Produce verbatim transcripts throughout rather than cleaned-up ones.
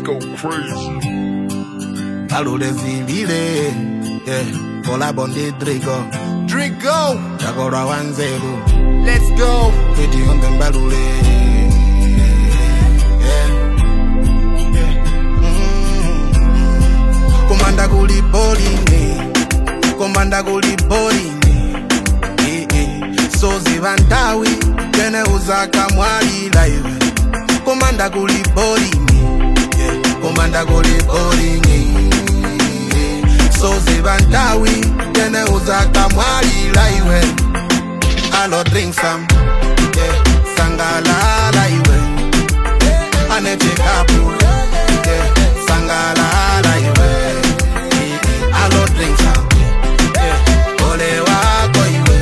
go crazy. Allo de vilile, yeah. Collab on the Drigo. Drigo. Chakora wanzeru. Let's go. Pretty on the balule. Yeah. Yeah. Mm-hmm. Komanda guli borini. Komanda guli borini. Eh eh. So zivantawi. Kene uzaka mwali live. Komanda guli borini. Yeah. Komanda guli borini. So zivantawi. Kene uzaka mwali live. I'll drink some, yeah. Sangala iwe, ane chekapu, yeah. Sangala iwe, I'll drink some, yeah. Ole wako iwe,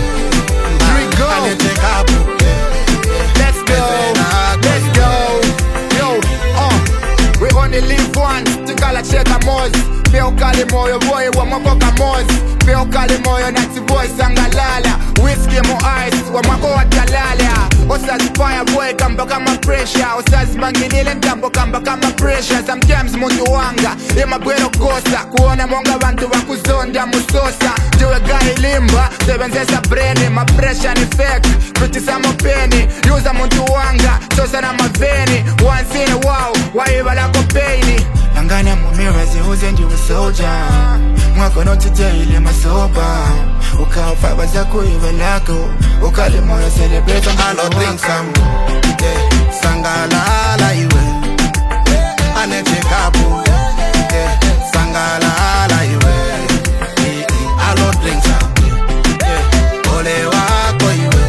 ane chekapu, yeah. Let's go, let's go. Yo, uh, we only live once. Tikala cheka mozi, peo kali moyo boy wa makoka mozi. Peo kali moyo nati boy sangalala. Whiskey mo ice, wa mwako wa talala. Osazi fire boy kamba kama pressure. Osazi mangilile ntambo kamba kama pressure. Sometimes mundu wanga, ima gwero kosa. Kuona monga bantu wakuzonda musosa. Jiwe gai limba, sebenzesa brain. Ma pressure ni fake, kritisa mo peni. Yuza mundu wanga, sosa na maveni. Once in a while, waiva lako peini. Langana mumira zihuze ndiwe soldier. Mwako noti daily masoba. Ukafa baza kuiva lako. Ukali moyo celebrate. I'll drink some, yeah. Sangala iwe, ane chekapu, yeah. Sangala iwe, I'll drink some, yeah. Ole wako iwe,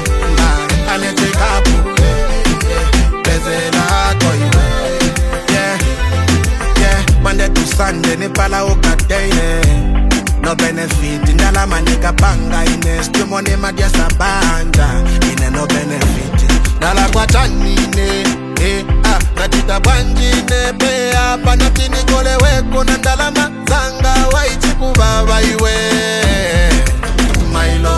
ane chekapu, yeah. Beze lako iwe, yeah. Yeah. Monday to Sunday ni pala ukatene. No benefit, ndala manika banga ine. Stimo ni madia sabanda, ine no benefit. Nala kwa chanine, eh, ah, natita banjine. Pe hapa natini kole weko na ndala mazanga. Waichi kubaba iwe. Mailo,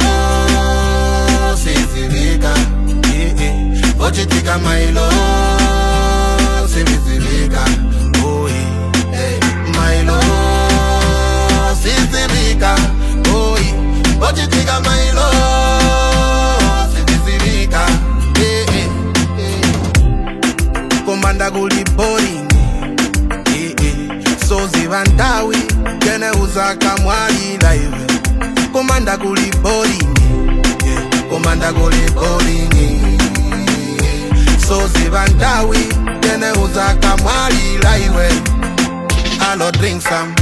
sisivika, eh, eh. Ochitika mailo, sisivika, oh, eh, eh. Mailo, sisivika, oi, ochitika mailo, sisivika, eh, eh, eh. Komanda guli borini, eh, eh. So zivantawi, kene uzaka mwali live. Komanda guli borini, yeah. Komanda guli borini, so zivantawi, kene uzaka mwali live. I'll drink some,